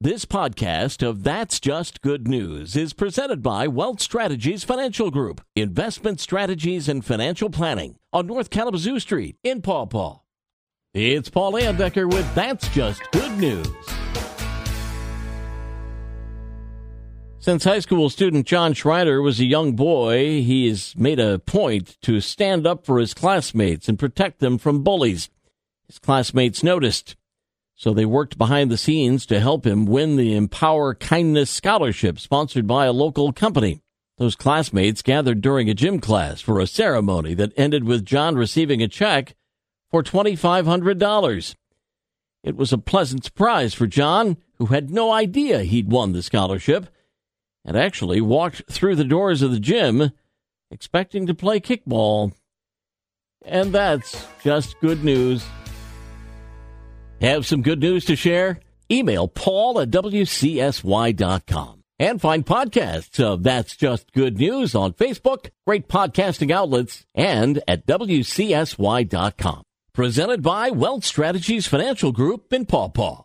This podcast of That's Just Good News is presented by Wealth Strategies Financial Group, investment strategies and financial planning on North Kalamazoo Street in Paw Paw. It's Paul Landecker with That's Just Good News. Since high school student John Schreider was a young boy, he has made a point to stand up for his classmates and protect them from bullies. His classmates noticed, so they worked behind the scenes to help him win the Empower Kindness Scholarship sponsored by a local company. Those classmates gathered during a gym class for a ceremony that ended with John receiving a check for $2,500. It was a pleasant surprise for John, who had no idea he'd won the scholarship, and actually walked through the doors of the gym expecting to play kickball. And that's just good news. Have some good news to share? Email paul@wcsy.com. And find podcasts of That's Just Good News on Facebook, great podcasting outlets, and at wcsy.com. Presented by Wealth Strategies Financial Group in Paw Paw.